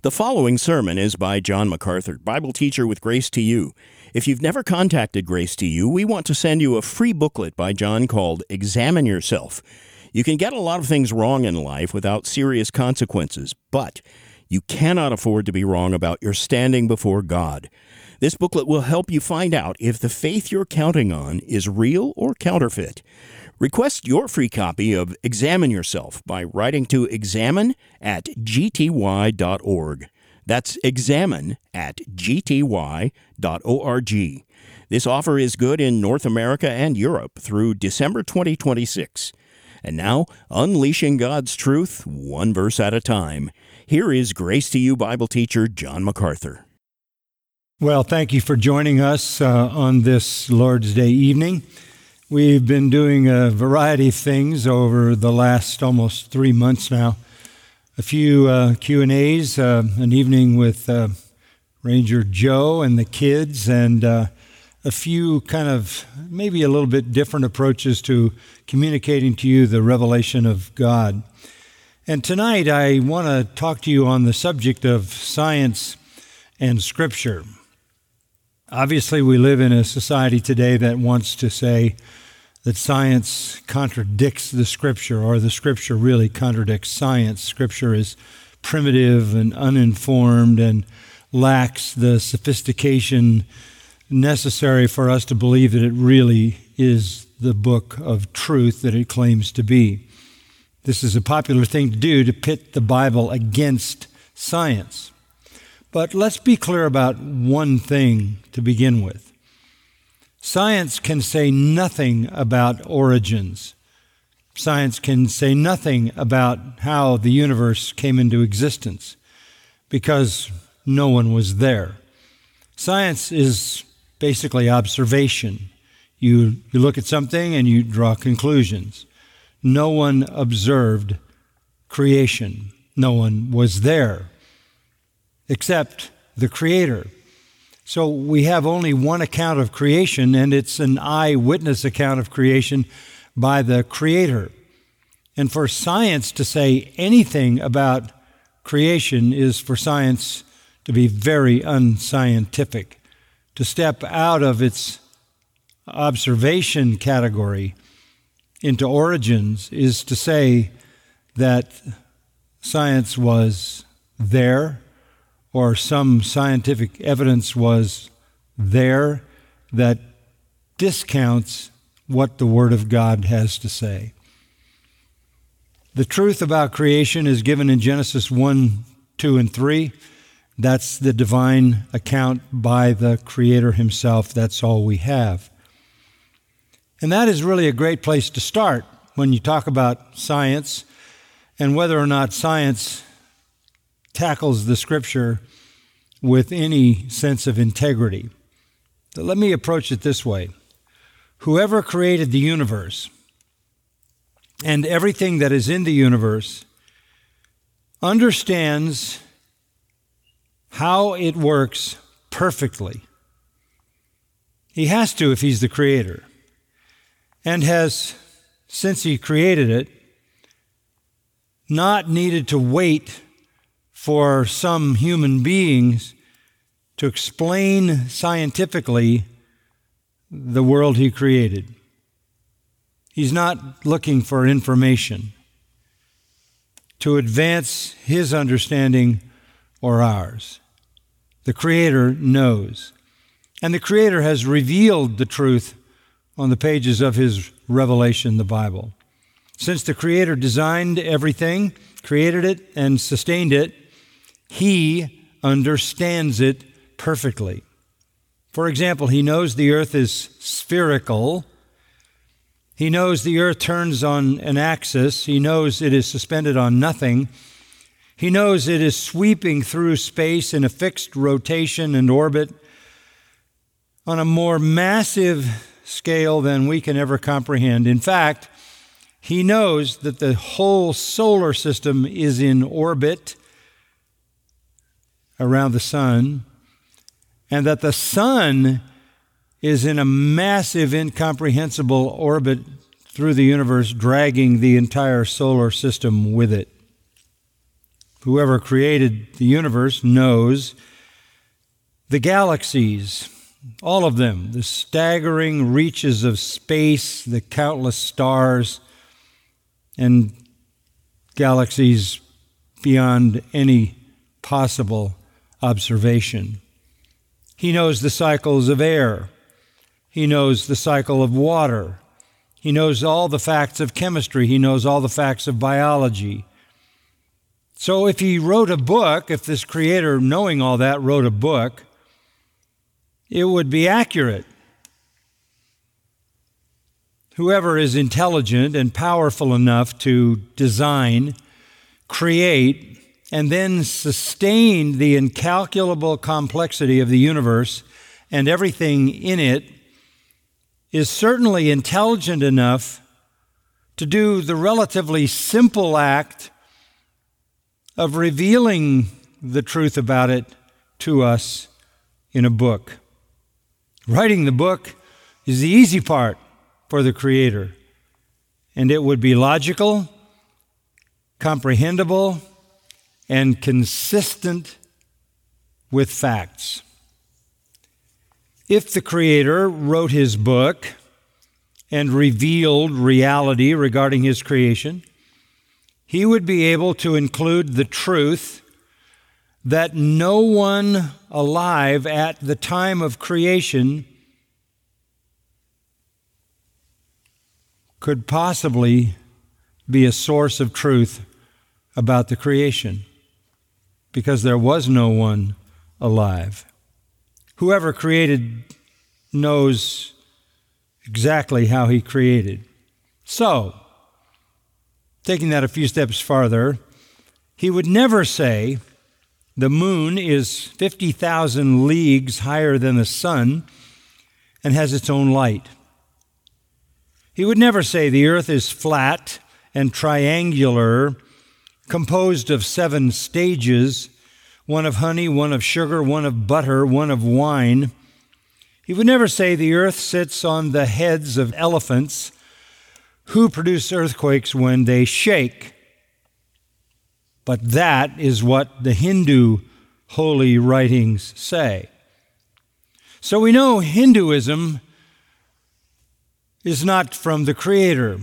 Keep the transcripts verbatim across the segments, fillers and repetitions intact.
The following sermon is by John MacArthur, Bible teacher with Grace to You. If you've never contacted Grace to You, we want to send you a free booklet by John called Examine Yourself. You can get a lot of things wrong in life without serious consequences, but you cannot afford to be wrong about your standing before God. This booklet will help you find out if the faith you're counting on is real or counterfeit. Request your free copy of Examine Yourself by writing to examine at g t y dot org. That's examine at g t y dot org. This offer is good in North America and Europe through December twenty twenty-six. And now, unleashing God's truth, one verse at a time. Here is Grace to You Bible teacher John MacArthur. Well, thank you for joining us uh, on this Lord's Day evening. We've been doing a variety of things over the last almost three months now. A few uh, Q and A's, uh, an evening with uh, Ranger Joe and the kids, and uh, a few kind of maybe a little bit different approaches to communicating to you the revelation of God. And tonight I want to talk to you on the subject of science and Scripture. Obviously, we live in a society today that wants to say that science contradicts the Scripture, or the Scripture really contradicts science. Scripture is primitive and uninformed and lacks the sophistication necessary for us to believe that it really is the book of truth that it claims to be. This is a popular thing to do, to pit the Bible against science. But let's be clear about one thing to begin with. Science can say nothing about origins. Science can say nothing about how the universe came into existence, because no one was there. Science is basically observation. You, you look at something and you draw conclusions. No one observed creation. No one was there except the Creator. So we have only one account of creation, and it's an eyewitness account of creation by the Creator. And for science to say anything about creation is for science to be very unscientific, to step out of its observation category into origins is to say that science was there, or some scientific evidence was there that discounts what the Word of God has to say. The truth about creation is given in Genesis one, two, and three. That's the divine account by the Creator Himself. That's all we have. And that is really a great place to start when you talk about science and whether or not science tackles the Scripture with any sense of integrity. But let me approach it this way. Whoever created the universe and everything that is in the universe understands how it works perfectly. He has to if he's the Creator, and has, since he created it, not needed to wait for some human beings to explain scientifically the world he created. He's not looking for information to advance his understanding or ours. The Creator knows. And the Creator has revealed the truth on the pages of His revelation, the Bible. Since the Creator designed everything, created it, and sustained it, He understands it perfectly. For example, He knows the earth is spherical. He knows the earth turns on an axis. He knows it is suspended on nothing. He knows it is sweeping through space in a fixed rotation and orbit on a more massive scale than we can ever comprehend. In fact, He knows that the whole solar system is in orbit around the sun, and that the sun is in a massive, incomprehensible orbit through the universe, dragging the entire solar system with it. whoever created the universe, knows the galaxies, all of them, the staggering reaches of space, the countless stars, and galaxies beyond any possible observation. He knows the cycles of air. He knows the cycle of water. He knows all the facts of chemistry. He knows all the facts of biology. So if he wrote a book, if this creator, knowing all that, wrote a book, it would be accurate. Whoever is intelligent and powerful enough to design, create, and then sustain the incalculable complexity of the universe and everything in it is certainly intelligent enough to do the relatively simple act of revealing the truth about it to us in a book. Writing the book is the easy part for the Creator, and it would be logical, comprehensible, and consistent with facts. If the Creator wrote his book and revealed reality regarding his creation, he would be able to include the truth that no one alive at the time of creation could possibly be a source of truth about the creation, because there was no one alive. Whoever created knows exactly how he created. So, taking that a few steps farther, he would never say the moon is fifty thousand leagues higher than the sun and has its own light. He would never say the earth is flat and triangular, composed of seven stages, one of honey, one of sugar, one of butter, one of wine. He would never say the earth sits on the heads of elephants who produce earthquakes when they shake. But that is what the Hindu holy writings say. So we know Hinduism is not from the Creator.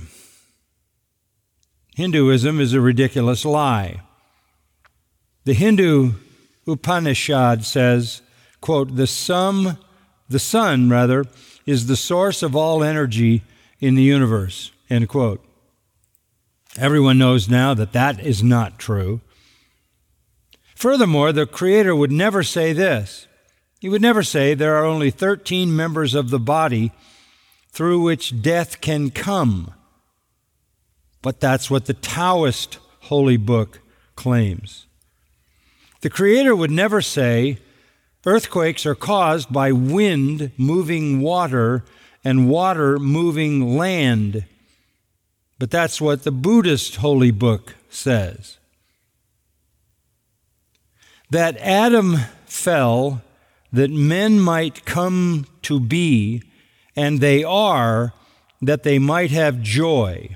Hinduism is a ridiculous lie. The Hindu Upanishad says, quote, the sum, the sun, rather, is the source of all energy in the universe, end quote. Everyone knows now that that is not true. Furthermore, the Creator would never say this. He would never say there are only thirteen members of the body through which death can come. But that's what the Taoist holy book claims. The Creator would never say earthquakes are caused by wind moving water and water moving land. But that's what the Buddhist holy book says. That Adam fell that men might come to be, and they are, that they might have joy.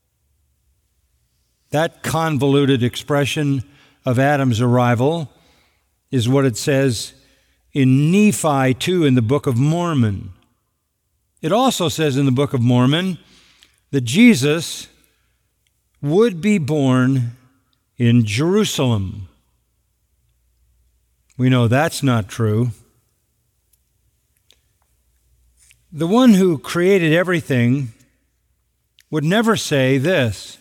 That convoluted expression of Adam's arrival is what it says in Nephi two in the Book of Mormon. It also says in the Book of Mormon that Jesus would be born in Jerusalem. We know that's not true. The one who created everything would never say this: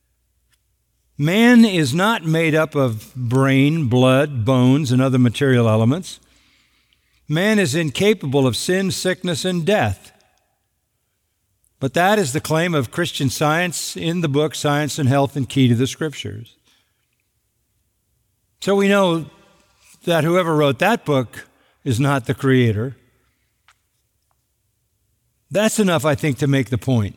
man is not made up of brain, blood, bones, and other material elements. Man is incapable of sin, sickness, and death. But that is the claim of Christian Science in the book Science and Health and Key to the Scriptures. So we know that whoever wrote that book is not the Creator. That's enough, I think, to make the point.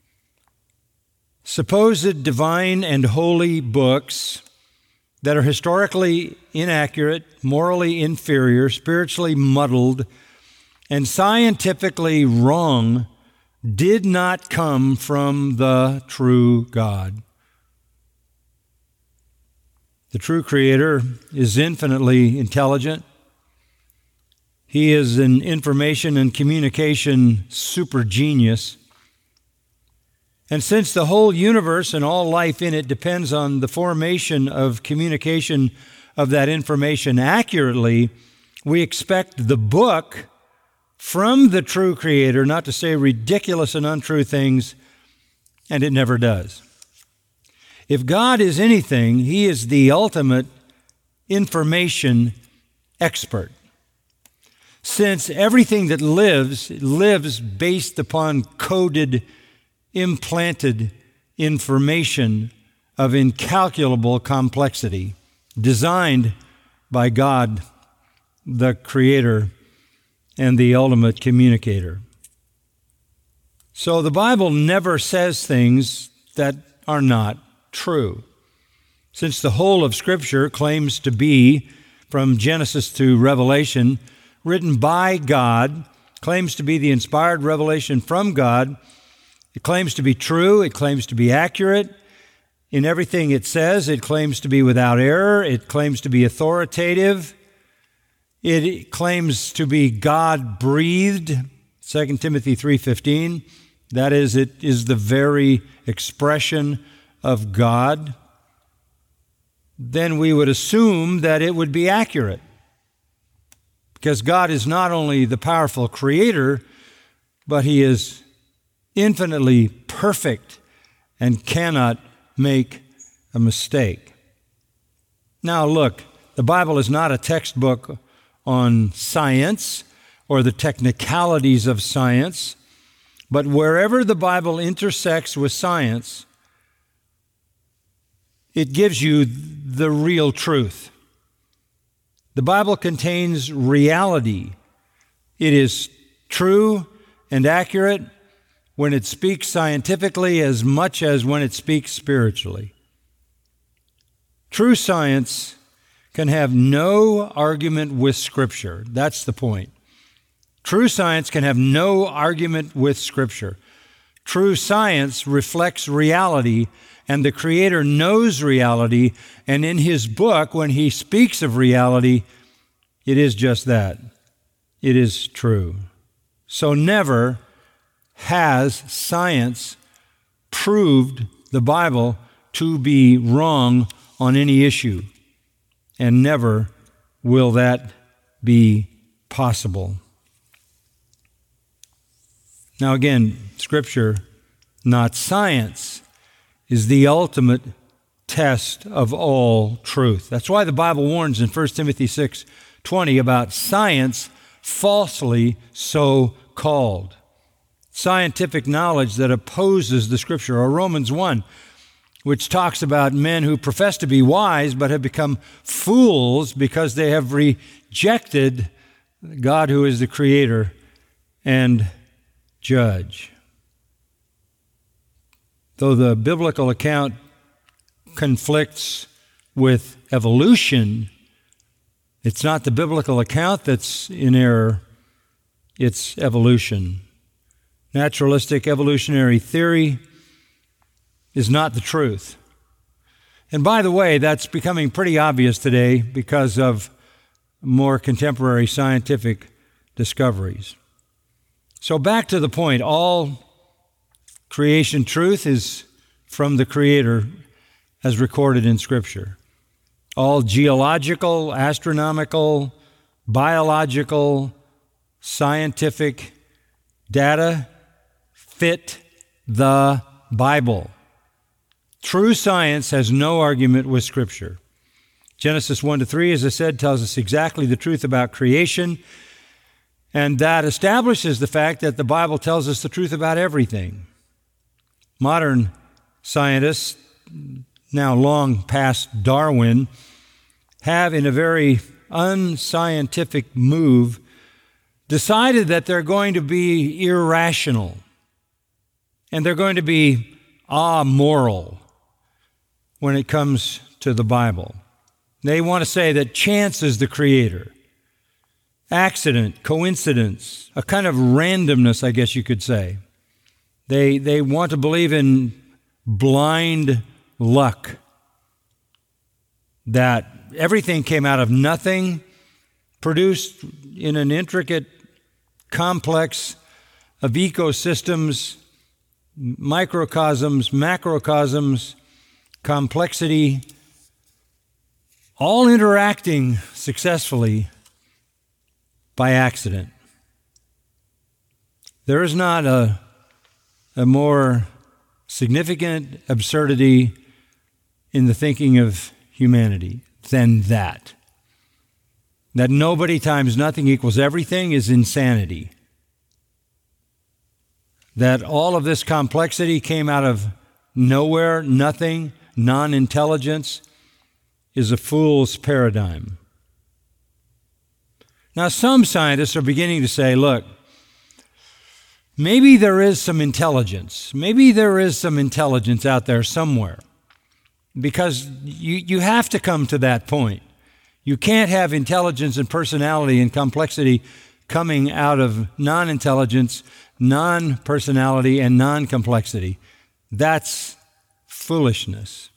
Supposed divine and holy books that are historically inaccurate, morally inferior, spiritually muddled, and scientifically wrong did not come from the true God. The true Creator is infinitely intelligent. He is an information and communication super genius. And since the whole universe and all life in it depends on the formation of communication of that information accurately, we expect the book from the true Creator not to say ridiculous and untrue things, and it never does. If God is anything, He is the ultimate information expert. Since everything that lives, lives based upon coded, implanted information of incalculable complexity, designed by God, the Creator, and the ultimate communicator. So the Bible never says things that are not true. Since the whole of Scripture claims to be, from Genesis to Revelation, written by God, claims to be the inspired revelation from God, it claims to be true, it claims to be accurate. In everything it says, it claims to be without error, it claims to be authoritative, it claims to be God-breathed, Second Timothy three fifteen. That is, it is the very expression of God. Then we would assume that it would be accurate. Because God is not only the powerful Creator, but He is infinitely perfect and cannot make a mistake. Now look, the Bible is not a textbook on science or the technicalities of science, but wherever the Bible intersects with science, it gives you the real truth. The Bible contains reality. It is true and accurate when it speaks scientifically as much as when it speaks spiritually. True science can have no argument with Scripture. That's the point. True science can have no argument with Scripture. True science reflects reality, and the Creator knows reality, and in His book, when He speaks of reality, it is just that. It is true. So never has science proved the Bible to be wrong on any issue, and never will that be possible. Now again, Scripture, not science, is the ultimate test of all truth. That's why the Bible warns in First Timothy six twenty about science falsely so called. Scientific knowledge that opposes the Scripture, or Romans one, which talks about men who profess to be wise but have become fools because they have rejected God who is the Creator and Judge. Though the biblical account conflicts with evolution, it's not the biblical account that's in error, it's evolution. Naturalistic evolutionary theory is not the truth. And by the way, that's becoming pretty obvious today because of more contemporary scientific discoveries. So back to the point, all creation truth is from the Creator as recorded in Scripture. All geological, astronomical, biological, scientific data fit the Bible. True science has no argument with Scripture. Genesis one to three, as I said, tells us exactly the truth about creation, and that establishes the fact that the Bible tells us the truth about everything. Modern scientists, now long past Darwin, have, in a very unscientific move, decided that they're going to be irrational and they're going to be amoral when it comes to the Bible. They want to say that chance is the creator. Accident, coincidence, a kind of randomness, I guess you could say. They, they want to believe in blind luck. that everything came out of nothing, produced in an intricate complex of ecosystems, microcosms, macrocosms, complexity, all interacting successfully by accident. There is not a, a more significant absurdity in the thinking of humanity than that. That nobody times nothing equals everything is insanity. That all of this complexity came out of nowhere, nothing, non-intelligence, is a fool's paradigm. Now, some scientists are beginning to say, look, maybe there is some intelligence. Maybe there is some intelligence out there somewhere. Because you, you have to come to that point. You can't have intelligence and personality and complexity coming out of non-intelligence, non-personality, and non-complexity. That's foolishness.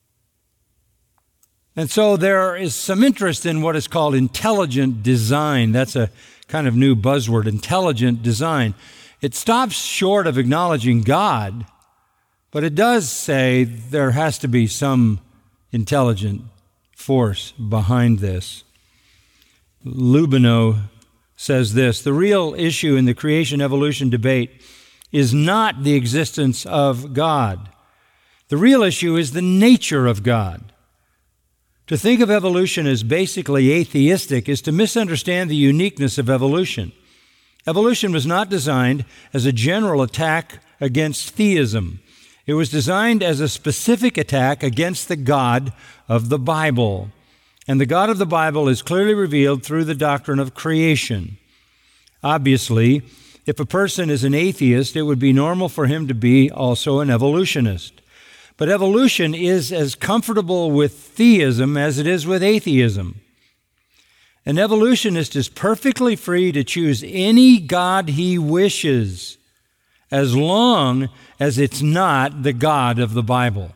And so there is some interest in what is called intelligent design. That's a kind of new buzzword, intelligent design. It stops short of acknowledging God, but it does say there has to be some intelligent force behind this. Lubino says this: the real issue in the creation-evolution debate is not the existence of God. The real issue is the nature of God. To think of evolution as basically atheistic is to misunderstand the uniqueness of evolution. Evolution was not designed as a general attack against theism. It was designed as a specific attack against the God of the Bible. And the God of the Bible is clearly revealed through the doctrine of creation. Obviously, if a person is an atheist, it would be normal for him to be also an evolutionist. But evolution is as comfortable with theism as it is with atheism. An evolutionist is perfectly free to choose any God he wishes, as long as it's not the God of the Bible.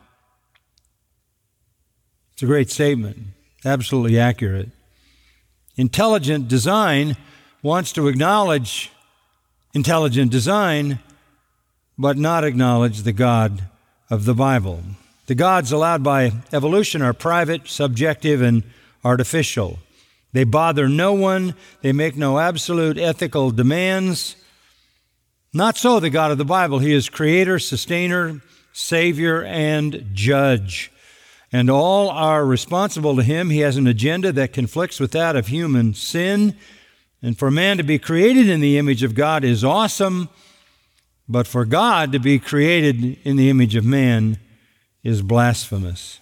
It's a great statement, absolutely accurate. Intelligent design wants to acknowledge intelligent design, but not acknowledge the God of the Bible. The gods allowed by evolution are private, subjective, and artificial. They bother no one. They make no absolute ethical demands. Not so the God of the Bible. He is creator, sustainer, savior, and judge. And all are responsible to him. He has an agenda that conflicts with that of human sin. And for man to be created in the image of God is awesome, but for God to be created in the image of man is blasphemous.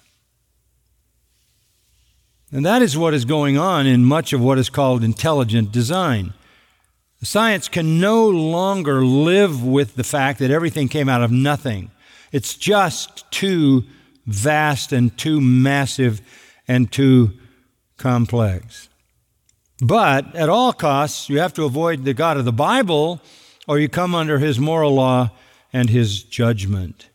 And that is what is going on in much of what is called intelligent design. Science can no longer live with the fact that everything came out of nothing. It's just too vast and too massive and too complex. But at all costs, you have to avoid the God of the Bible, or you come under his moral law and his judgment.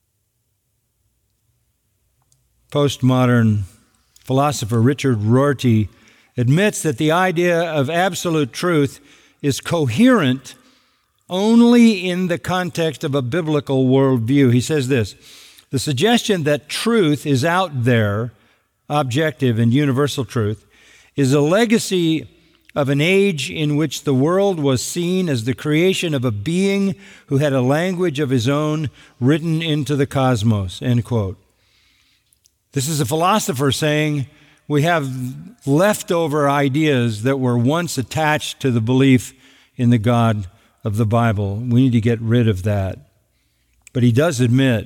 Postmodern philosopher Richard Rorty admits that the idea of absolute truth is coherent only in the context of a biblical worldview. He says this: the suggestion that truth is out there, objective and universal truth, is a legacy of an age in which the world was seen as the creation of a being who had a language of his own written into the cosmos, end quote. This is a philosopher saying we have leftover ideas that were once attached to the belief in the God of the Bible. We need to get rid of that. But he does admit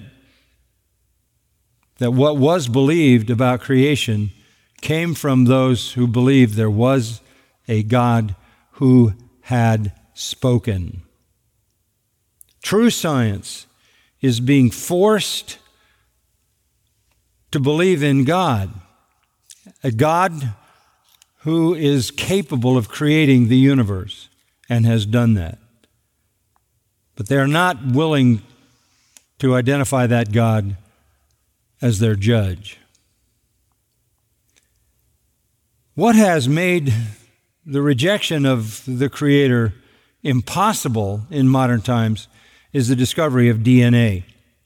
that what was believed about creation came from those who believed there was a God who had spoken. True science is being forced to believe in God, a God who is capable of creating the universe and has done that. But they're not willing to identify that God as their judge. What has made the rejection of the Creator impossible in modern times is the discovery of D N A.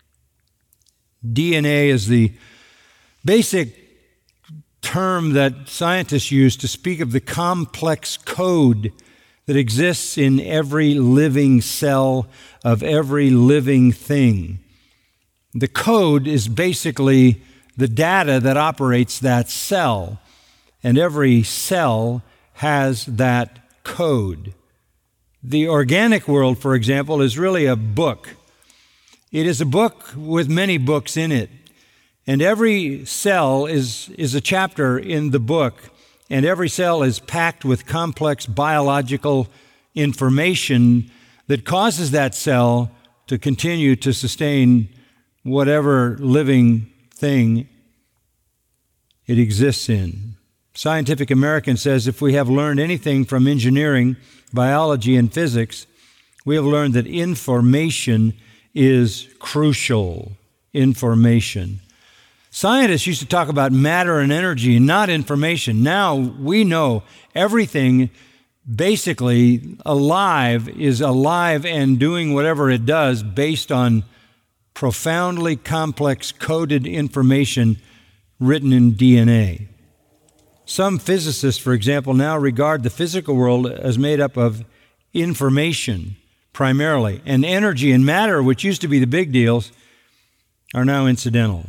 D N A is the basic term that scientists use to speak of the complex code that exists in every living cell of every living thing. The code is basically the data that operates that cell, and every cell has that code. The organic world, for example, is really a book. It is a book with many books in it, and every cell is, is a chapter in the book, and every cell is packed with complex biological information that causes that cell to continue to sustain whatever living thing it exists in. Scientific American says if we have learned anything from engineering, biology, and physics, we have learned that information is crucial. Information. Scientists used to talk about matter and energy, not information. Now we know everything basically alive is alive and doing whatever it does based on profoundly complex coded information written in D N A. Some physicists, for example, now regard the physical world as made up of information primarily, and energy and matter, which used to be the big deals, are now incidental.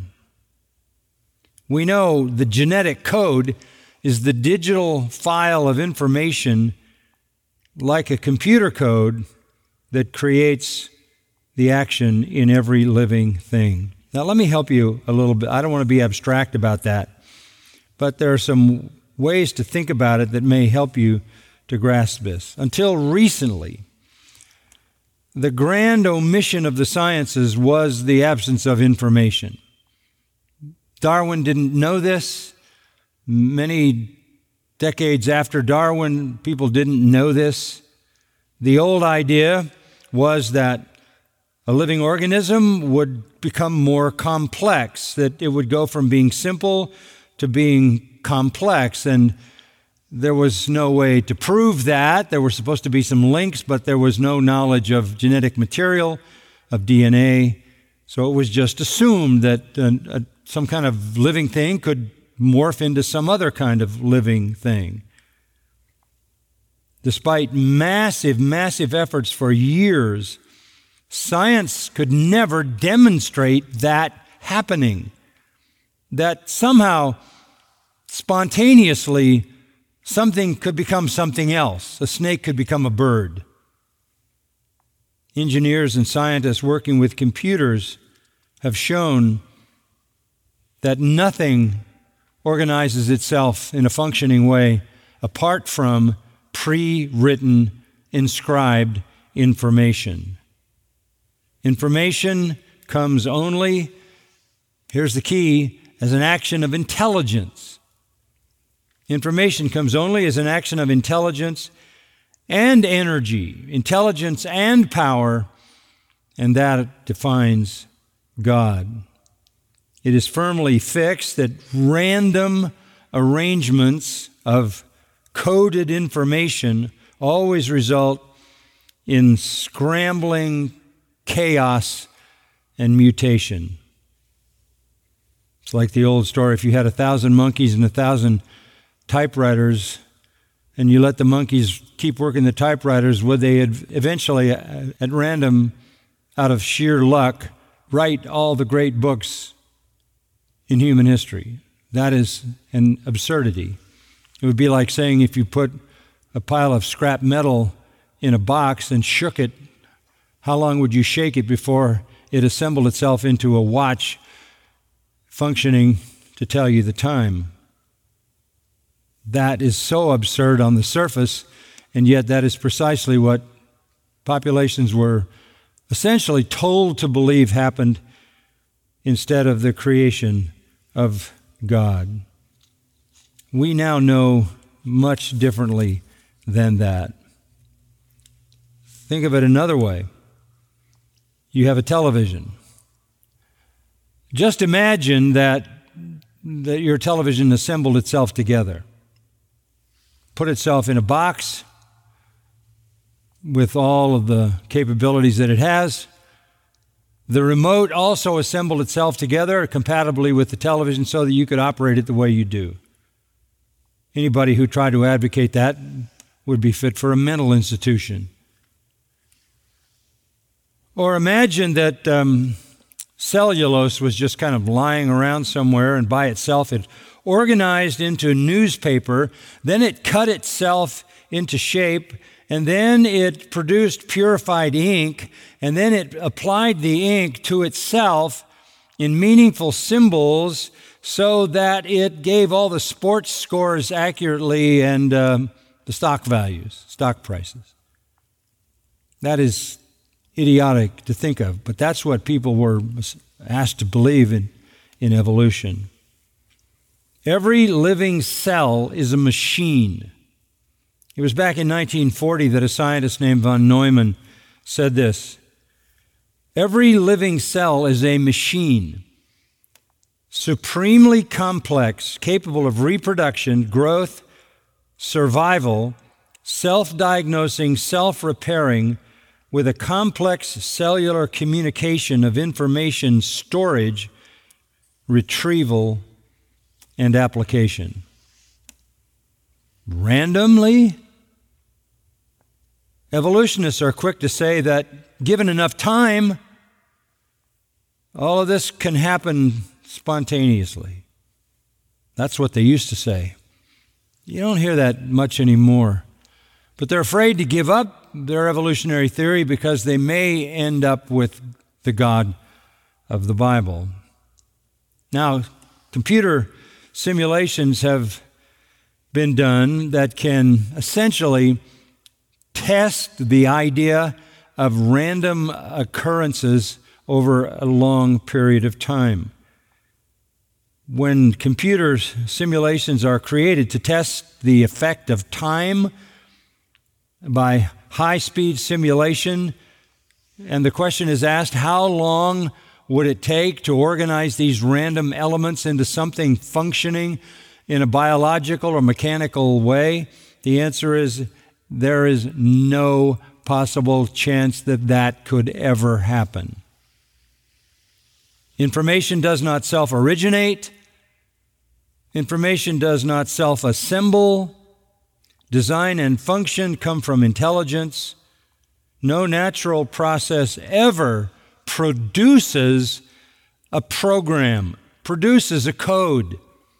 We know the genetic code is the digital file of information like a computer code that creates the action in every living thing. Now, let me help you a little bit. I don't want to be abstract about that, but there are some ways to think about it that may help you to grasp this. Until recently, the grand omission of the sciences was the absence of information. Darwin didn't know this. Many decades after Darwin, people didn't know this. The old idea was that a living organism would become more complex, that it would go from being simple to being complex, and there was no way to prove that. There were supposed to be some links, but there was no knowledge of genetic material, of D N A, so it was just assumed that uh, uh, some kind of living thing could morph into some other kind of living thing. Despite massive, massive efforts for years, science could never demonstrate that happening, that somehow, spontaneously, something could become something else. A snake could become a bird. Engineers and scientists working with computers have shown that nothing organizes itself in a functioning way apart from pre-written, inscribed information. Information comes only, here's the key, as an action of intelligence. Information comes only as an action of intelligence and energy, intelligence and power, and that defines God. It is firmly fixed that random arrangements of coded information always result in scrambling chaos and mutation. It's like the old story, if you had a thousand monkeys and a thousand typewriters, and you let the monkeys keep working the typewriters, would they eventually, at random, out of sheer luck, write all the great books in human history? That is an absurdity. It would be like saying if you put a pile of scrap metal in a box and shook it, how long would you shake it before it assembled itself into a watch functioning to tell you the time? That is so absurd on the surface, and yet that is precisely what populations were essentially told to believe happened instead of the creation of God. We now know much differently than that. Think of it another way. You have a television. Just imagine that, that your television assembled itself together. put itself in a box with all of the capabilities that it has. The remote also assembled itself together compatibly with the television so that you could operate it the way you do. Anybody who tried to advocate that would be fit for a mental institution. Or imagine that um, cellulose was just kind of lying around somewhere, and by itself it organized into a newspaper, then it cut itself into shape, and then it produced purified ink, and then it applied the ink to itself in meaningful symbols so that it gave all the sports scores accurately and um, the stock values, stock prices. That is idiotic to think of, but that's what people were asked to believe in, in evolution. Every living cell is a machine. It was back in nineteen forty that a scientist named von Neumann said this: every living cell is a machine, supremely complex, capable of reproduction, growth, survival, self-diagnosing, self-repairing, with a complex cellular communication of information storage, retrieval, and application. Randomly? Evolutionists are quick to say that given enough time, all of this can happen spontaneously. That's what they used to say. You don't hear that much anymore. But they're afraid to give up their evolutionary theory because they may end up with the God of the Bible. Now, computer simulations have been done that can essentially test the idea of random occurrences over a long period of time. When computer simulations are created to test the effect of time by high-speed simulation, and the question is asked, how long would it take to organize these random elements into something functioning in a biological or mechanical way? The answer is there is no possible chance that that could ever happen. Information does not self-originate. Information does not self-assemble. Design and function come from intelligence. No natural process ever produces a program, produces a code.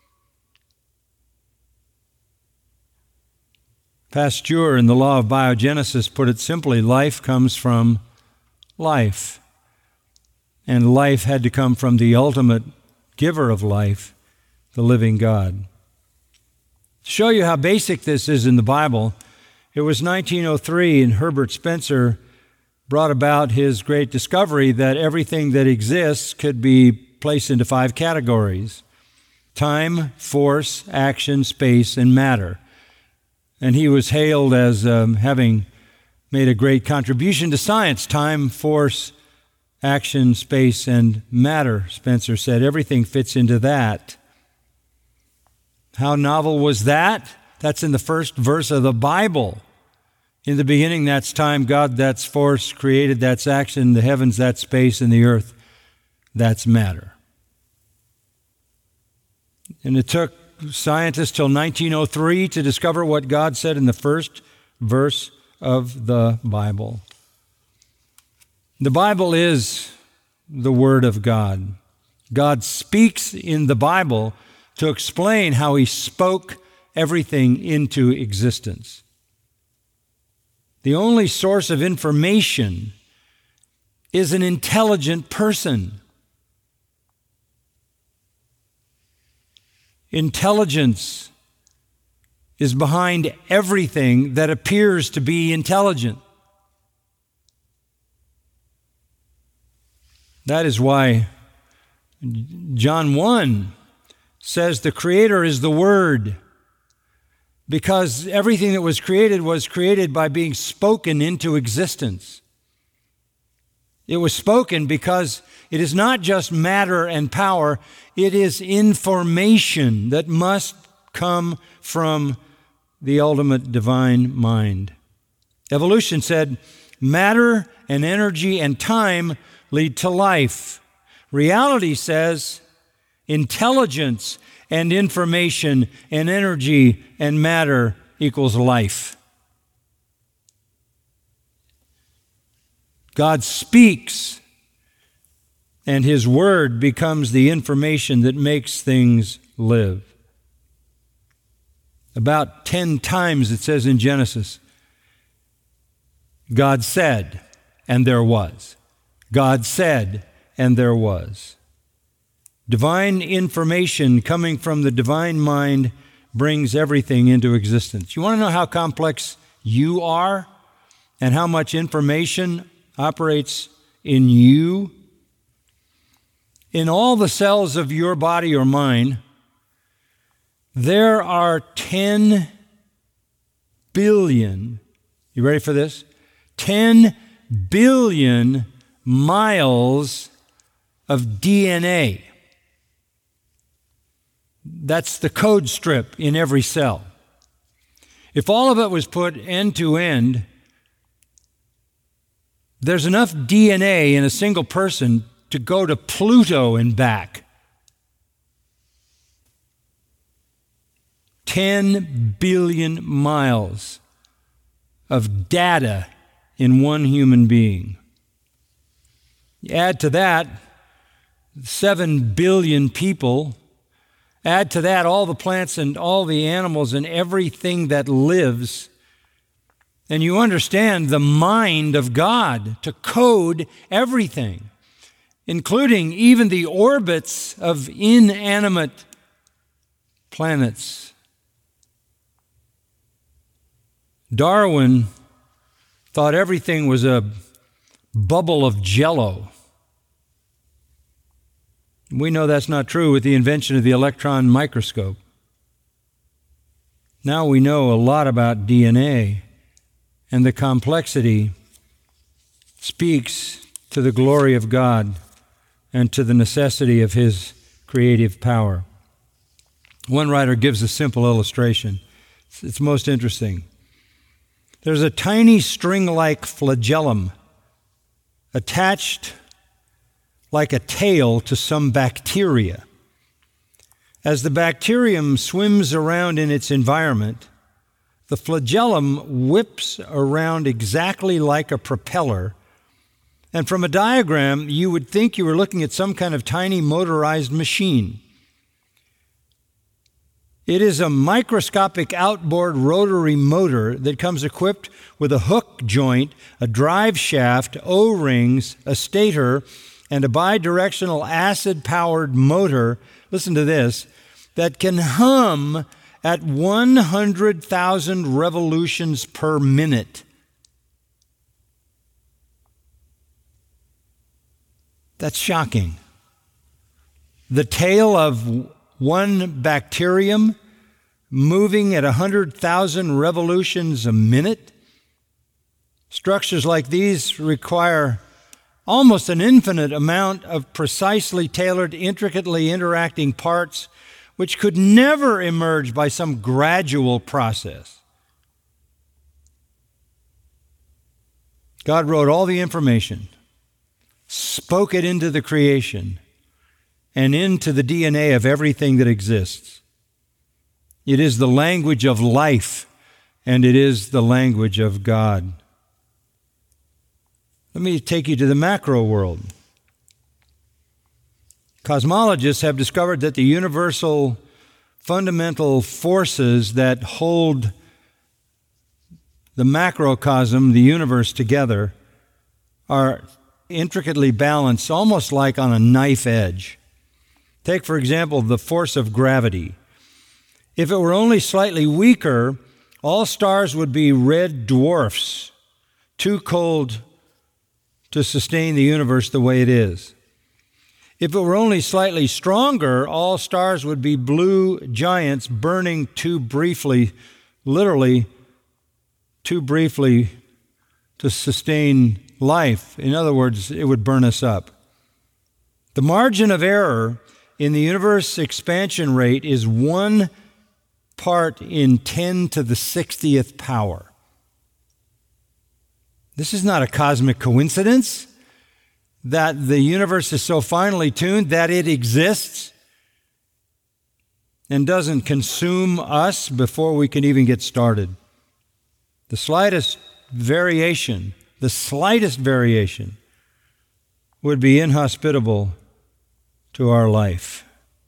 Pasteur, in the law of biogenesis, put it simply: life comes from life. And life had to come from the ultimate giver of life, the living God. To show you how basic this is in the Bible, it was nineteen oh three, and Herbert Spencer brought about his great discovery that everything that exists could be placed into five categories: time, force, action, space, and matter. And he was hailed as um, having made a great contribution to science. Time, force, action, space, and matter, Spencer said. Everything fits into that. How novel was that? That's in the first verse of the Bible. In the beginning, that's time. God, that's force. Created, that's action. The heavens, that's space. And the earth, that's matter. And it took scientists till nineteen oh three to discover what God said in the first verse of the Bible. The Bible is the Word of God. God speaks in the Bible to explain how He spoke everything into existence. The only source of information is an intelligent person. Intelligence is behind everything that appears to be intelligent. That is why John one says the Creator is the Word, because everything that was created was created by being spoken into existence. It was spoken because it is not just matter and power, it is information that must come from the ultimate divine mind. Evolution said matter and energy and time lead to life. Reality says intelligence and information and energy and matter equals life. God speaks, and His Word becomes the information that makes things live. About ten times it says in Genesis, God said, and there was. God said, and there was. Divine information coming from the divine mind brings everything into existence. You want to know how complex you are and how much information operates in you? In all the cells of your body or mine, there are ten billion, you ready for this? ten billion miles of D N A. That's the code strip in every cell. If all of it was put end to end, there's enough D N A in a single person to go to Pluto and back. ten billion miles of data in one human being. Add to that seven billion people. Add to that all the plants and all the animals and everything that lives. And you understand the mind of God to code everything, including even the orbits of inanimate planets. Darwin thought everything was a bubble of jello. We know that's not true with the invention of the electron microscope. Now we know a lot about D N A, and the complexity speaks to the glory of God and to the necessity of His creative power. One writer gives a simple illustration. It's most interesting. There's a tiny string-like flagellum attached like a tail to some bacteria. As the bacterium swims around in its environment, the flagellum whips around exactly like a propeller, and from a diagram, you would think you were looking at some kind of tiny motorized machine. It is a microscopic outboard rotary motor that comes equipped with a hook joint, a drive shaft, O-rings, a stator, and a bidirectional acid-powered motor, listen to this, that can hum at one hundred thousand revolutions per minute. That's shocking. The tail of one bacterium moving at one hundred thousand revolutions a minute. Structures like these require almost an infinite amount of precisely tailored, intricately interacting parts, which could never emerge by some gradual process. God wrote all the information, spoke it into the creation, and into the D N A of everything that exists. It is the language of life, and it is the language of God. Let me take you to the macro world. Cosmologists have discovered that the universal fundamental forces that hold the macrocosm, the universe, together are intricately balanced, almost like on a knife edge. Take, for example, the force of gravity. If it were only slightly weaker, all stars would be red dwarfs, too cold to sustain the universe the way it is. If it were only slightly stronger, all stars would be blue giants burning too briefly, literally too briefly to sustain life. In other words, it would burn us up. The margin of error in the universe expansion rate is one part in ten to the sixtieth power. This is not a cosmic coincidence that the universe is so finely tuned that it exists and doesn't consume us before we can even get started. The slightest variation, the slightest variation would be inhospitable to our life.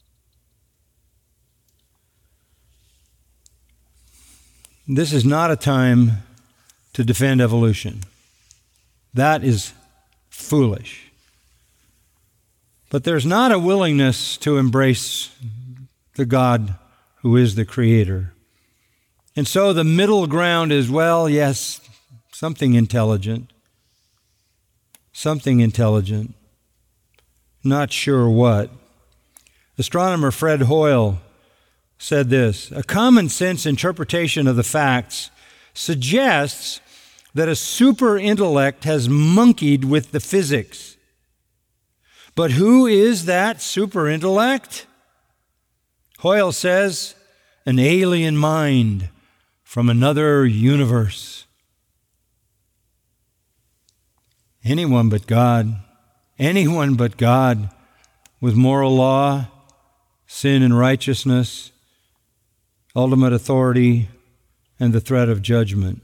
This is not a time to defend evolution. That is foolish. But there's not a willingness to embrace the God who is the Creator. And so the middle ground is, well, yes, something intelligent. Something intelligent. Not sure what. Astronomer Fred Hoyle said this: a common sense interpretation of the facts suggests that a super intellect has monkeyed with the physics. But who is that super intellect? Hoyle says, an alien mind from another universe. Anyone but God, anyone but God with moral law, sin and righteousness, ultimate authority, and the threat of judgment.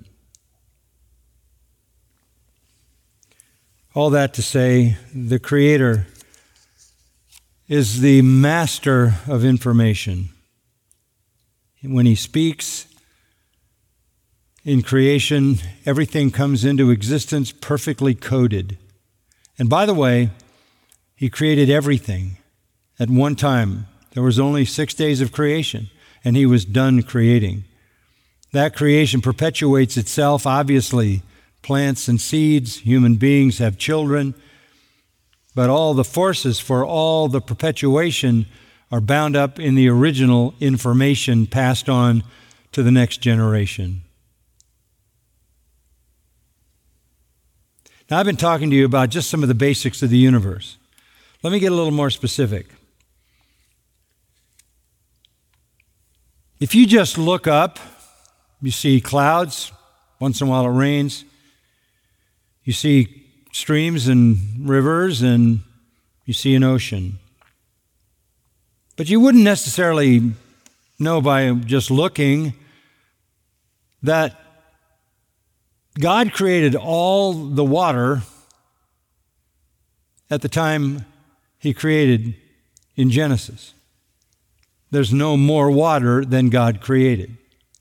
All that to say, the Creator is the master of information. When He speaks in creation, everything comes into existence perfectly coded. And by the way, He created everything at one time. There was only six days of creation, and He was done creating. That creation perpetuates itself. Obviously, plants and seeds, human beings have children, but all the forces for all the perpetuation are bound up in the original information passed on to the next generation. Now, I've been talking to you about just some of the basics of the universe. Let me get a little more specific. If you just look up, you see clouds. Once in a while it rains. You see streams and rivers, and you see an ocean. But you wouldn't necessarily know by just looking that God created all the water at the time He created in Genesis. There's no more water than God created.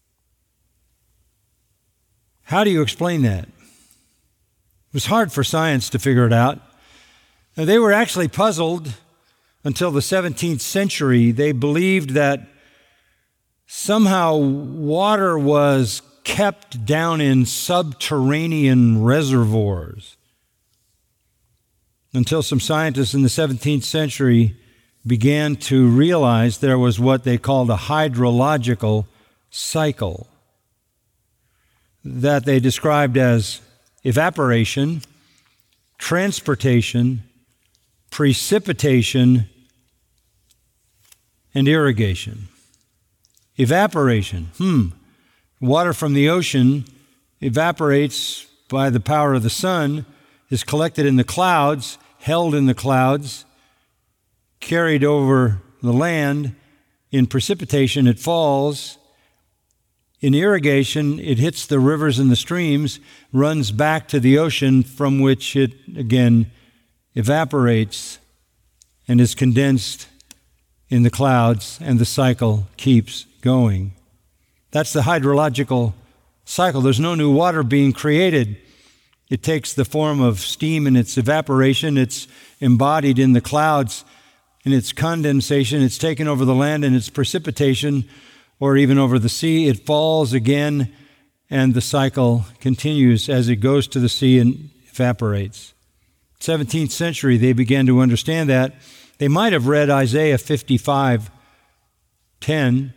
How do you explain that? It was hard for science to figure it out. Now, they were actually puzzled until the seventeenth century. They believed that somehow water was kept down in subterranean reservoirs, until some scientists in the seventeenth century began to realize there was what they called a hydrological cycle that they described as evaporation, transportation, precipitation, and irrigation. Evaporation. Hmm. Water from the ocean evaporates by the power of the sun, is collected in the clouds, held in the clouds, carried over the land. In precipitation, it falls. In irrigation, it hits the rivers and the streams, runs back to the ocean, from which it, again, evaporates and is condensed in the clouds, and the cycle keeps going. That's the hydrological cycle. There's no new water being created. It takes the form of steam in its evaporation. It's embodied in the clouds in its condensation. It's taken over the land in its precipitation, or even over the sea. It falls again, and the cycle continues as it goes to the sea and evaporates. seventeenth century, they began to understand that. They might have read Isaiah fifty-five ten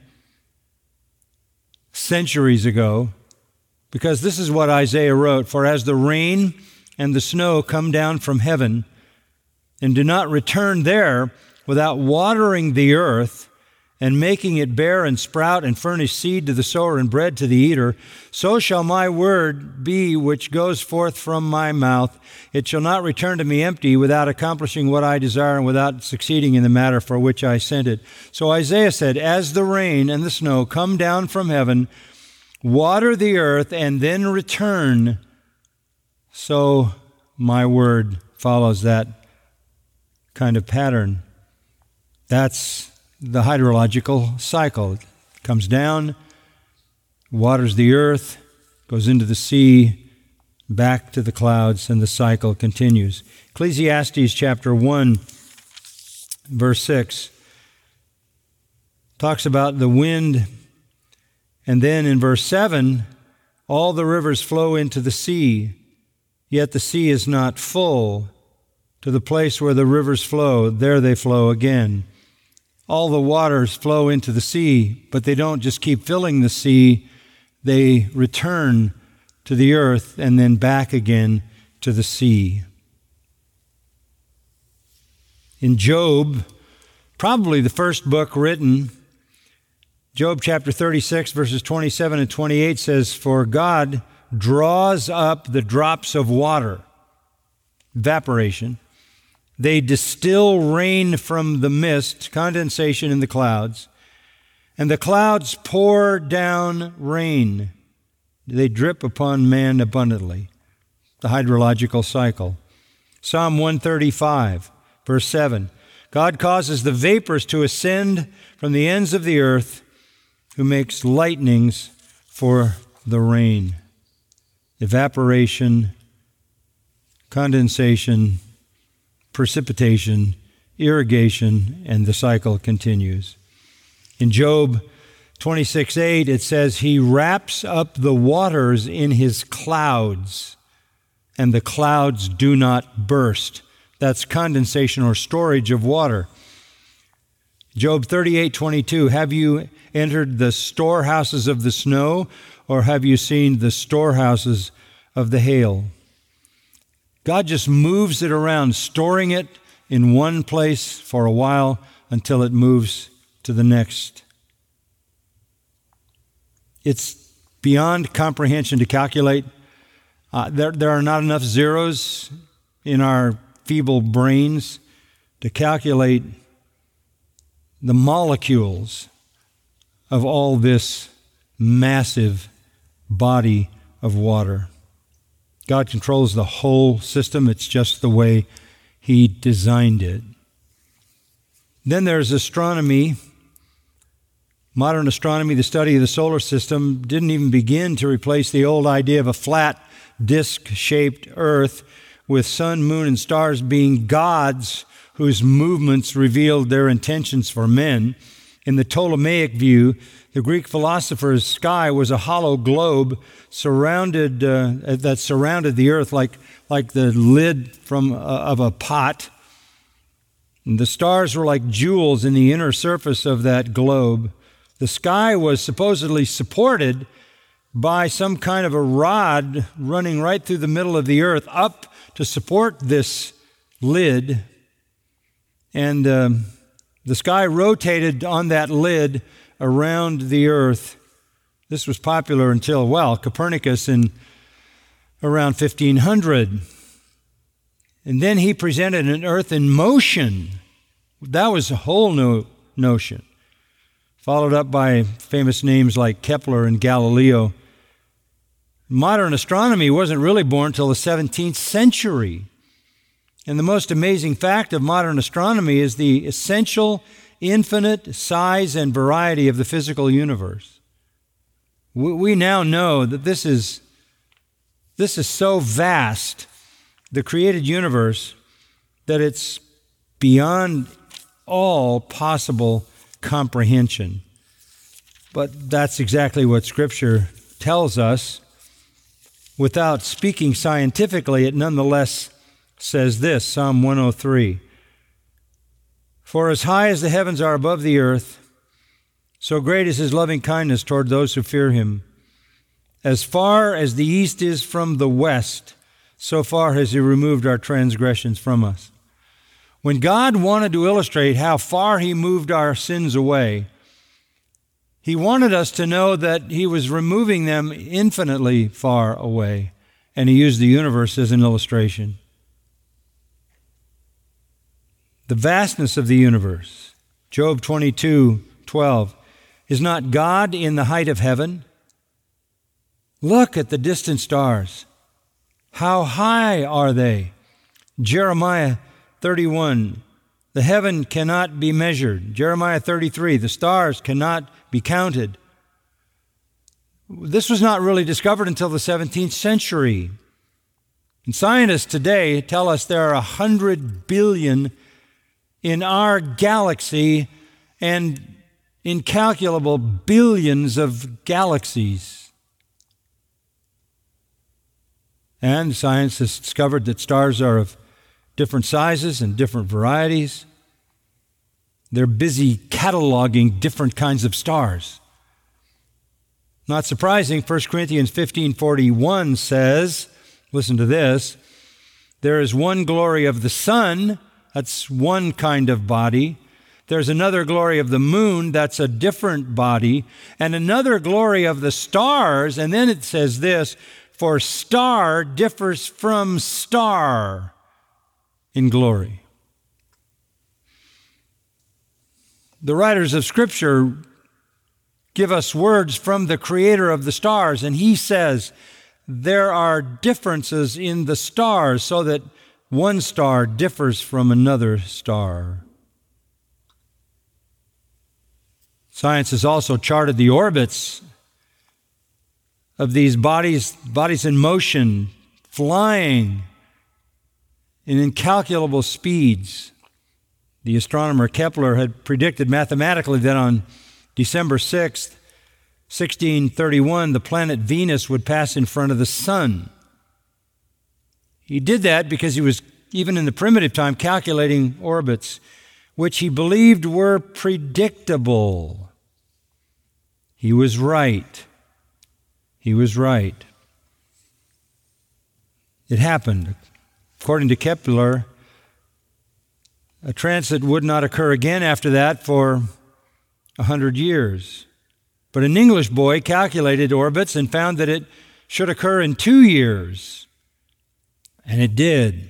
centuries ago, because this is what Isaiah wrote: "For as the rain and the snow come down from heaven, and do not return there without watering the earth and making it bear and sprout and furnish seed to the sower and bread to the eater, so shall my word be which goes forth from my mouth. It shall not return to me empty, without accomplishing what I desire and without succeeding in the matter for which I sent it. So Isaiah said, as the rain and the snow come down from heaven, water the earth, and then return, so my word follows that kind of pattern. That's the hydrological cycle. It comes down, waters the earth, goes into the sea, back to the clouds, and the cycle continues. Ecclesiastes chapter one, verse six, talks about the wind, and then in verse seven, all the rivers flow into the sea, yet the sea is not full. To the place where the rivers flow, there they flow again. All the waters flow into the sea, but they don't just keep filling the sea. They return to the earth and then back again to the sea. In Job, probably the first book written, Job chapter thirty-six, verses twenty-seven and twenty-eight says, for God draws up the drops of water, evaporation. They distill rain from the mist, condensation in the clouds, and the clouds pour down rain. They drip upon man abundantly. The hydrological cycle. Psalm one thirty-five, verse seven. God causes the vapors to ascend from the ends of the earth, who makes lightnings for the rain. Evaporation, condensation, precipitation, irrigation, and the cycle continues. In Job twenty-six eight, it says, he wraps up the waters in his clouds, and the clouds do not burst. That's condensation or storage of water. Job thirty-eight twenty-two, have you entered the storehouses of the snow, or have you seen the storehouses of the hail? God just moves it around, storing it in one place for a while until it moves to the next. It's beyond comprehension to calculate. Uh, there, there are not enough zeros in our feeble brains to calculate the molecules of all this massive body of water. God controls the whole system. It's just the way He designed it. Then there's astronomy. Modern astronomy, the study of the solar system, didn't even begin to replace the old idea of a flat, disc-shaped earth with sun, moon, and stars being gods whose movements revealed their intentions for men. In the Ptolemaic view, the Greek philosopher's sky was a hollow globe surrounded uh, that surrounded the earth like, like the lid from uh, of a pot. And the stars were like jewels in the inner surface of that globe. The sky was supposedly supported by some kind of a rod running right through the middle of the earth up to support this lid. And um, the sky rotated on that lid around the earth. This was popular until, well, Copernicus in around fifteen hundred. And then he presented an earth in motion. That was a whole new notion. Followed up by famous names like Kepler and Galileo. Modern astronomy wasn't really born until the seventeenth century. And the most amazing fact of modern astronomy is the essential, infinite size and variety of the physical universe. We now know that this is, this is so vast, the created universe, that it's beyond all possible comprehension. But that's exactly what Scripture tells us. Without speaking scientifically, it nonetheless says this, Psalm one oh three. For as high as the heavens are above the earth, so great is His loving kindness toward those who fear Him. As far as the east is from the west, so far has He removed our transgressions from us. When God wanted to illustrate how far He moved our sins away, He wanted us to know that he was removing them infinitely far away, and he used the universe as an illustration. The vastness of the universe. Job twenty-two twelve. Is not God in the height of heaven? Look at the distant stars. How high are they? Jeremiah thirty-one. The heaven cannot be measured. Jeremiah thirty-three. The stars cannot be counted. This was not really discovered until the seventeenth century. And scientists today tell us there are a hundred billion in our galaxy and incalculable billions of galaxies. And science has discovered that stars are of different sizes and different varieties. They're busy cataloging different kinds of stars. Not surprising, First Corinthians fifteen forty-one says, listen to this, there is one glory of the sun, that's one kind of body. There's another glory of the moon, that's a different body. And another glory of the stars, and then it says this, for star differs from star in glory. The writers of Scripture give us words from the Creator of the stars, and He says there are differences in the stars so that one star differs from another star. Science has also charted the orbits of these bodies, bodies in motion, flying in incalculable speeds. The astronomer Kepler had predicted mathematically that on December sixth, sixteen thirty-one, the planet Venus would pass in front of the sun. He did that because he was, even in the primitive time, calculating orbits, which he believed were predictable. He was right. He was right. It happened. According to Kepler, a transit would not occur again after that for a hundred years. But an English boy calculated orbits and found that it should occur in two years. And it did.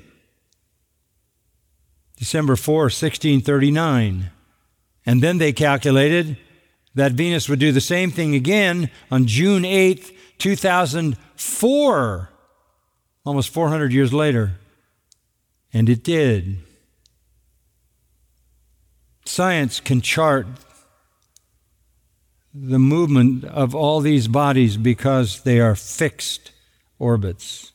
December fourth, sixteen thirty-nine. And then they calculated that Venus would do the same thing again on June eighth, two thousand four, almost four hundred years later. And it did. Science can chart the movement of all these bodies because they are fixed orbits.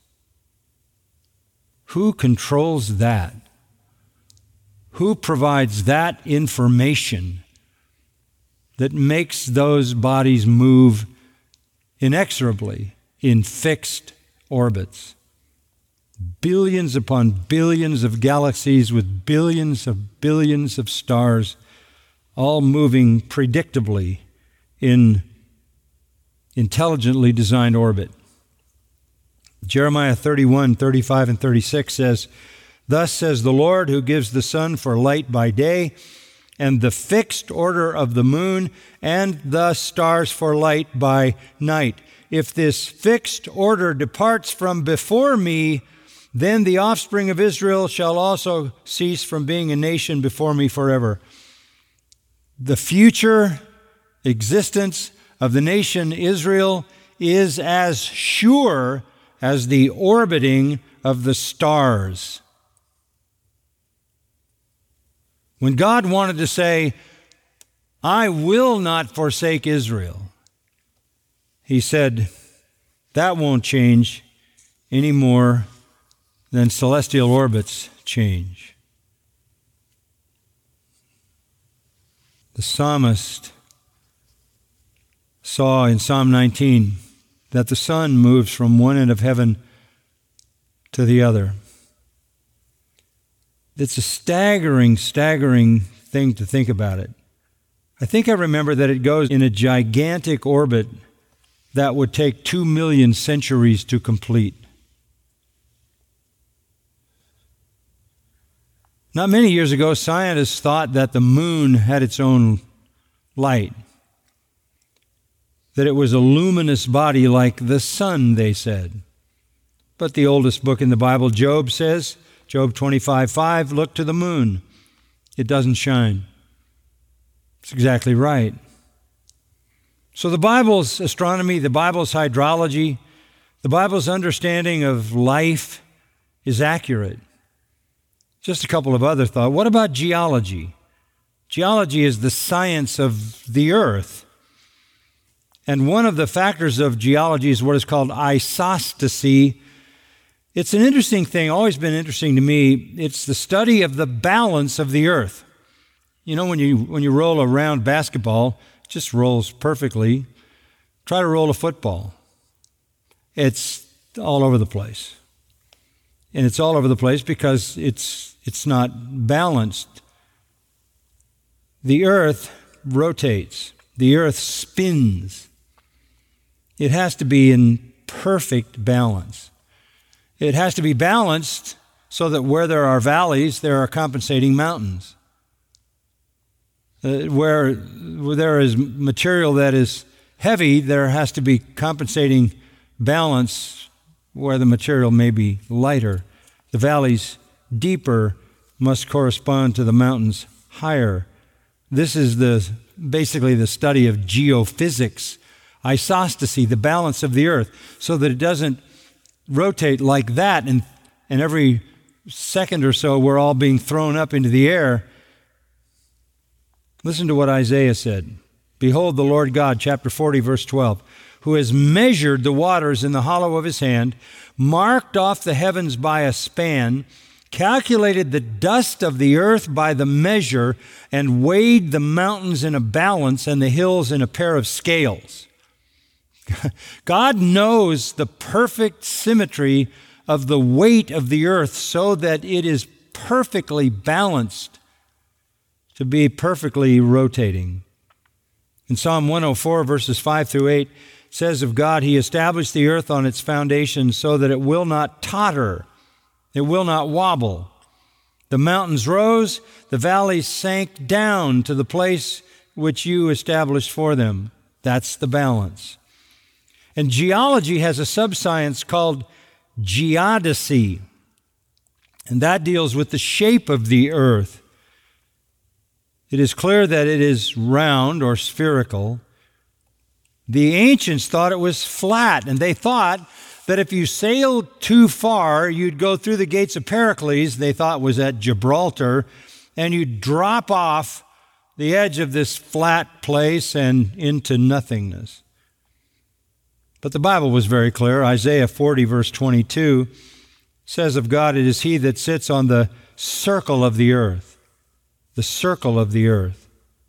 Who controls that? Who provides that information that makes those bodies move inexorably in fixed orbits? Billions upon billions of galaxies with billions of billions of stars, all moving predictably in intelligently designed orbit. Jeremiah thirty-one, thirty-five, and thirty-six says, "Thus says the Lord, who gives the sun for light by day, and the fixed order of the moon, and the stars for light by night. If this fixed order departs from before me, then the offspring of Israel shall also cease from being a nation before me forever." The future existence of the nation Israel is as sure as the orbiting of the stars. When God wanted to say, "I will not forsake Israel," He said, that won't change any more than celestial orbits change. The psalmist saw in Psalm nineteen that the sun moves from one end of heaven to the other. It's a staggering, staggering thing to think about it. I think I remember that it goes in a gigantic orbit that would take two million centuries to complete. Not many years ago, scientists thought that the moon had its own light. that it was a luminous body like the sun, they said. But the oldest book in the Bible, Job, says, Job twenty-five five, look to the moon. It doesn't shine. It's exactly right. So the Bible's astronomy, the Bible's hydrology, the Bible's understanding of life is accurate. Just a couple of other thoughts. What about geology? Geology is the science of the earth. And one of the factors of geology is what is called isostasy. It's an interesting thing, always been interesting to me. It's the study of the balance of the earth. You know, when you when you roll a round basketball, it just rolls perfectly. Try to roll a football. It's all over the place. And it's all over the place because it's it's not balanced. The earth rotates. The earth spins. It has to be in perfect balance. It has to be balanced so that where there are valleys, there are compensating mountains. Uh, where, where there is material that is heavy, there has to be compensating balance where the material may be lighter. The valleys deeper must correspond to the mountains higher. This is the basically the study of geophysics, isostasy, the balance of the earth, so that it doesn't rotate like that, and, and every second or so we're all being thrown up into the air. Listen to what Isaiah said. Behold, the Lord God, chapter forty, verse twelve, who has measured the waters in the hollow of his hand, marked off the heavens by a span, calculated the dust of the earth by the measure, and weighed the mountains in a balance and the hills in a pair of scales. God knows the perfect symmetry of the weight of the earth so that it is perfectly balanced to be perfectly rotating. In Psalm one oh four, verses five through eight, it says of God, He established the earth on its foundation so that it will not totter, it will not wobble. The mountains rose, the valleys sank down to the place which you established for them. That's the balance. And geology has a subscience called geodesy, and that deals with the shape of the earth. It is clear that it is round or spherical. The ancients thought it was flat, and they thought that if you sailed too far, you'd go through the gates of Pericles, they thought was at Gibraltar, and you'd drop off the edge of this flat place and into nothingness. But the Bible was very clear. Isaiah forty, verse twenty-two, says of God, it is He that sits on the circle of the earth. The circle of the earth.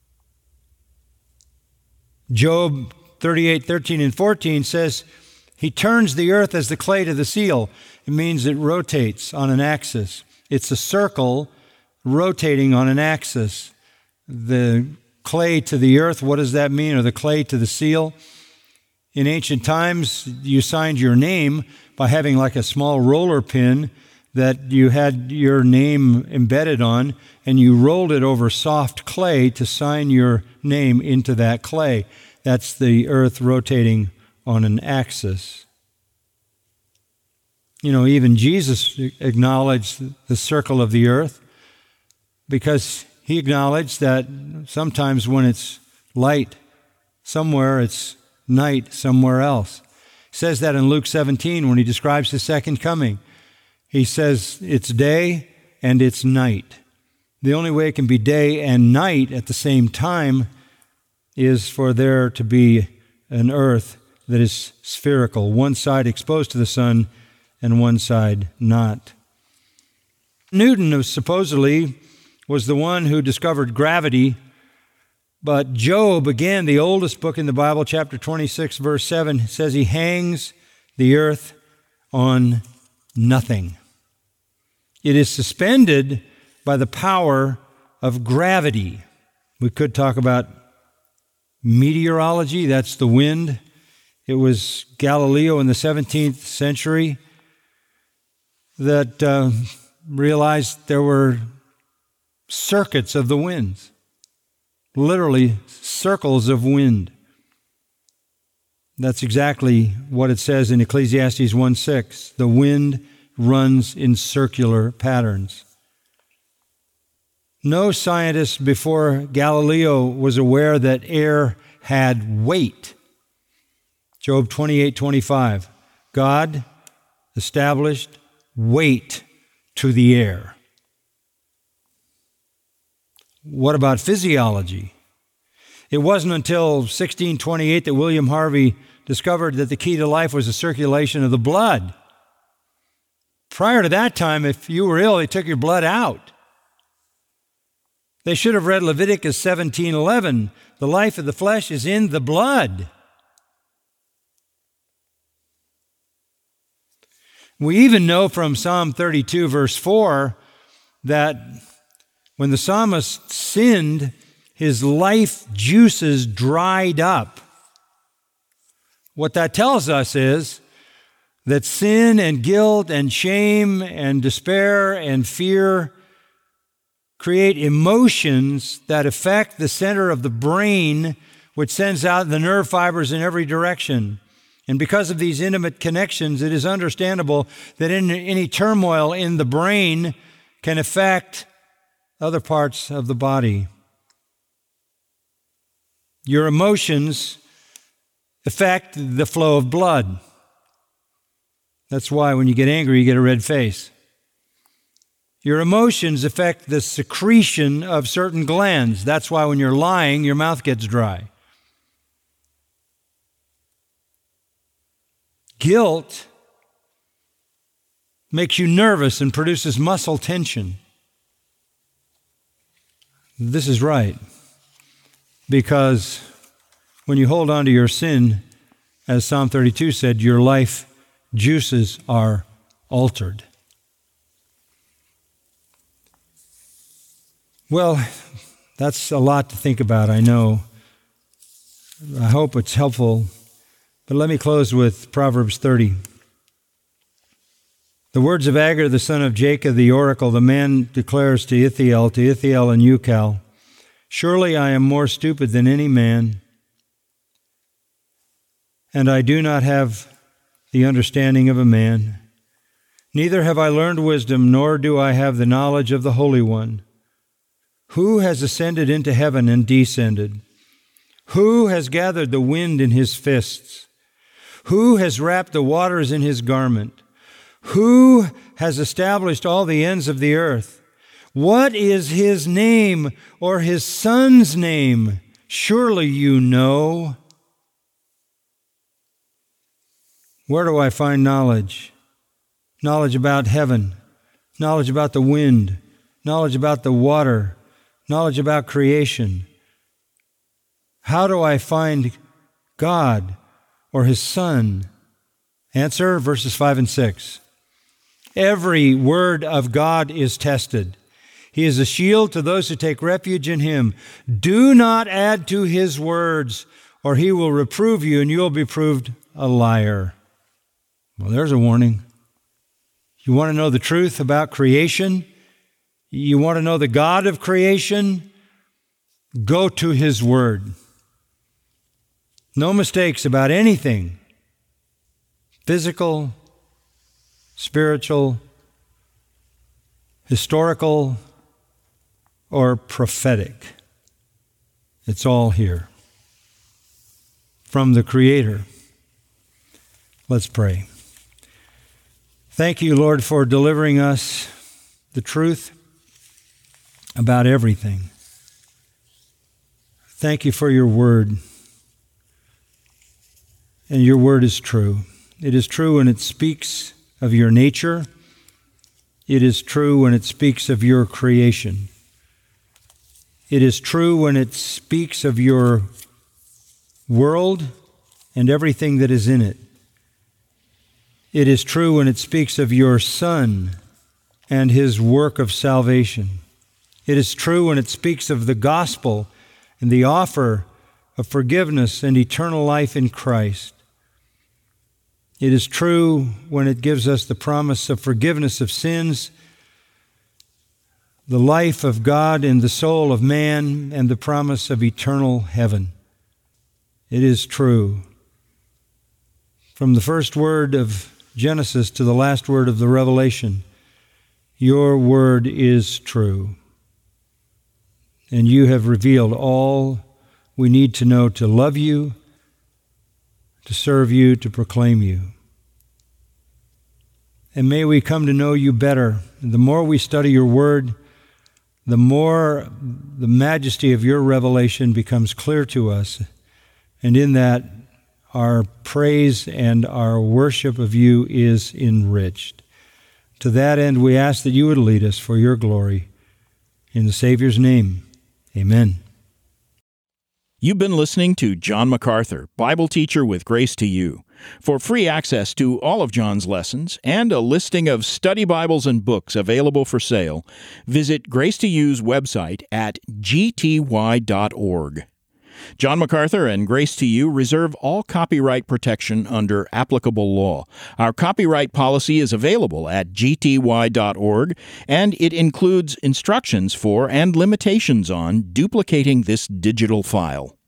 Job thirty-eight, thirteen and fourteen says, He turns the earth as the clay to the seal. It means it rotates on an axis. It's a circle rotating on an axis. The clay to the earth, what does that mean? Or the clay to the seal? In ancient times, you signed your name by having like a small roller pin that you had your name embedded on, and you rolled it over soft clay to sign your name into that clay. That's the earth rotating on an axis. You know, even Jesus acknowledged the circle of the earth because He acknowledged that sometimes when it's light somewhere, it's night somewhere else. He says that in Luke seventeen when He describes His second coming. He says it's day and it's night. The only way it can be day and night at the same time is for there to be an earth that is spherical, one side exposed to the sun and one side not. Newton was supposedly was the one who discovered gravity, but Job, again, the oldest book in the Bible, chapter twenty-six, verse seven, says he hangs the earth on nothing. It is suspended by the power of gravity. We could talk about meteorology, that's the wind. It was Galileo in the seventeenth century that uh, realized there were circuits of the winds, literally circles of wind. That's exactly what it says in Ecclesiastes one six. The wind runs in circular patterns. No scientist before Galileo was aware that air had weight. Job twenty-eight twenty-five. God established weight to the air. What about physiology? It wasn't until sixteen twenty-eight that William Harvey discovered that the key to life was the circulation of the blood. Prior to that time, if you were ill, they took your blood out. They should have read Leviticus seventeen eleven. The life of the flesh is in the blood. We even know from Psalm thirty-two, verse four, that when the psalmist sinned, his life juices dried up. What that tells us is that sin and guilt and shame and despair and fear create emotions that affect the center of the brain, which sends out the nerve fibers in every direction. And because of these intimate connections, it is understandable that any, any turmoil in the brain can affect other parts of the body. Your emotions affect the flow of blood. That's why when you get angry, you get a red face. Your emotions affect the secretion of certain glands. That's why when you're lying, your mouth gets dry. Guilt makes you nervous and produces muscle tension. This is right, because when you hold on to your sin, as Psalm thirty-two said, your life juices are altered. Well, that's a lot to think about, I know. I hope it's helpful. But let me close with Proverbs thirty. The words of Agur, the son of Jacob, the oracle, the man declares to Ithiel, to Ithiel and Ucal, surely I am more stupid than any man, and I do not have the understanding of a man. Neither have I learned wisdom, nor do I have the knowledge of the Holy One. Who has ascended into heaven and descended? Who has gathered the wind in his fists? Who has wrapped the waters in his garment? Who has established all the ends of the earth? What is his name or his son's name? Surely you know. Where do I find knowledge? Knowledge about heaven, knowledge about the wind, knowledge about the water, knowledge about creation. How do I find God or his Son? Answer, verses five and six. Every word of God is tested. He is a shield to those who take refuge in him. Do not add to his words, or he will reprove you, and you will be proved a liar. Well, there's a warning. You want to know the truth about creation? You want to know the God of creation? Go to his word. No mistakes about anything. Physical, spiritual, historical, or prophetic. It's all here. From the Creator. Let's pray. Thank you, Lord, for delivering us the truth about everything. Thank you for your word. And your word is true. It is true when it speaks of your nature. It is true when it speaks of your creation. It is true when it speaks of your world and everything that is in it. It is true when it speaks of your Son and his work of salvation. It is true when it speaks of the gospel and the offer of forgiveness and eternal life in Christ. It is true when it gives us the promise of forgiveness of sins, the life of God in the soul of man, and the promise of eternal heaven. It is true From the first word of Genesis to the last word of the Revelation, your word is true. And you have revealed all we need to know to love you, to serve you, to proclaim you. And may we come to know you better. The more we study your word, the more the majesty of your revelation becomes clear to us. And in that, our praise and our worship of you is enriched. To that end, we ask that you would lead us for your glory. In the Savior's name, amen. You've been listening to John MacArthur, Bible teacher with Grace to You. For free access to all of John's lessons and a listing of study Bibles and books available for sale, visit Grace to You's website at g t y dot org. John MacArthur and Grace to You reserve all copyright protection under applicable law. Our copyright policy is available at g t y dot org, and it includes instructions for and limitations on duplicating this digital file.